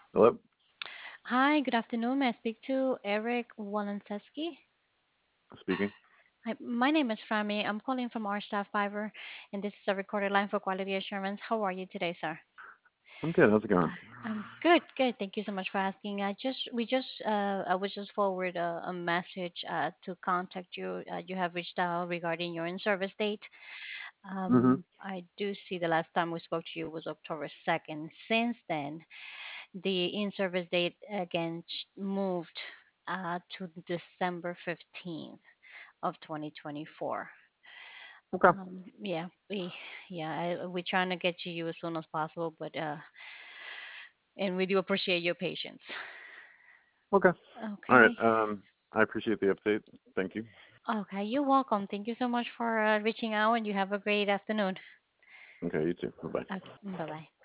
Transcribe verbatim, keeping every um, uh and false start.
Hello, Hi, good afternoon. May I speak to Eric Walensky? speaking. Hi, my name is Rami. I'm calling from our staff Fiverr, and this is a recorded line for quality assurance. How are you today, sir? I'm good. How's it going? I'm good, good. Thank you so much for asking. I just, we just, uh, I was just forward a, a message uh, to contact you. Uh, you have reached out regarding your in-service date. Mm-hmm. Um, I do see the last time we spoke to you was October second. Since then, the in-service date again ch- moved uh, to December fifteenth of twenty twenty-four. Okay. Um, yeah, we yeah, I, we're trying to get to you as soon as possible, but uh, and we do appreciate your patience. Okay. All right. Okay. Um, I appreciate the update. Thank you. Okay, you're welcome. Thank you so much for uh, reaching out, and you have a great afternoon. Okay, you too. Bye bye. Okay, bye bye.